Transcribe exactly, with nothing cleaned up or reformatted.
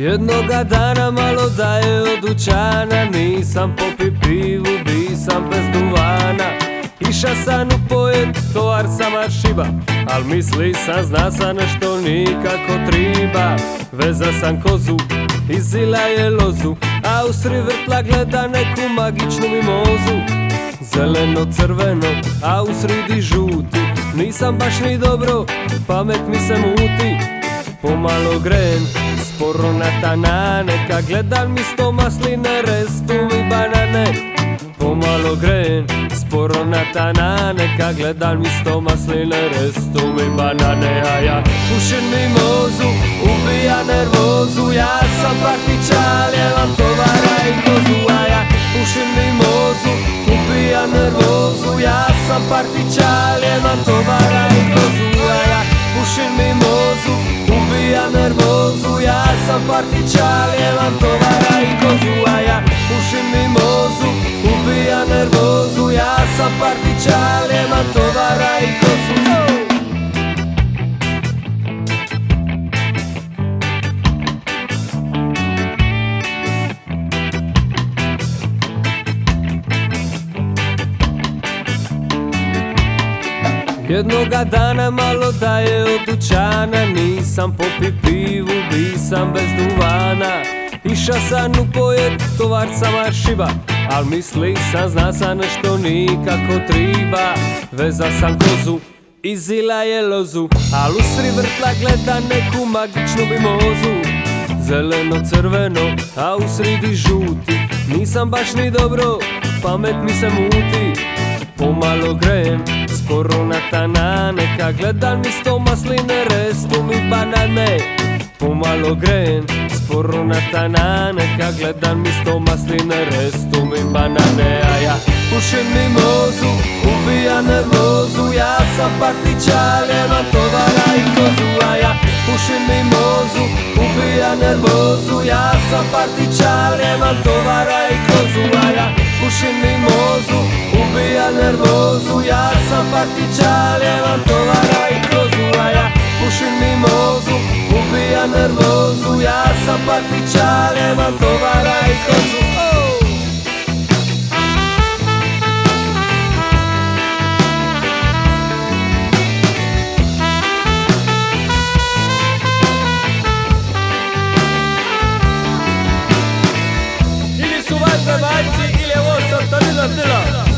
Jednoga dana malo da je od dućana, nisam popi pivu, bisam bez duvana. Iša sam u pojet, tovar sam šiba, al misli sam, zna sam nešto nikako triba. Veza sam kozu, izila je lozu, a usri vrtla gleda neku magičnu mimozu. Zeleno, crveno, a u sredi žuti, nisam baš ni dobro, pamet mi se muti. Pomalo gren, sporo na tanane, kad gledam isto masline, restu mi banane. Pomalo gren, sporo na tanane, kad gledam isto masline, restu mi banane. A ja pušim mimozu, ubija nervozu, ja sam partičal, jevam tovara i kozu. A ja pušim mimozu, ubija nervozu, ja sam partičal, jevam tovara i kozu. A ja pušim mimozu, ubija nervozu, ja sam partičal, jevam tovara i kozu. A ja pušim mimozu, ubija nervozu, ja sam partičal, jevam tovara i kozu. Jednoga dana malo da je od dućana, nisam popi pivu, bisam bez duvana. Iša sam u pojet, tovar sam šiba, al misli sam, zna sam nešto nikako triba. Veza sam kozu, izila je lozu, al usri vrtla gleda neku magičnu mimozu. Zeleno, crveno, a u sredi žuti, nisam baš ni dobro, pamet mi se muti. Pomalo gren, sporo na tanane, kad gledam isto masline, restu mi banane. Pomalo gren, sporo na tanane, kad gledam isto masline, restu mi banane. A ja pušim mimozu, ubija nervozu, ja sam partičal, jevam tovara i kozu. A ja pušim mimozu, ubija nervozu, ja sam partičal, jevam tovara i kozu. A ja pušim mimozu, ubija nervozu, ja sam partičal, jevam tovara i kozu. A ja pušim mimozu, ubija nervozu, ja sam partičal, jevam tovara i kozu. Ili su vatre majci, ili je ovo Santanina Dila.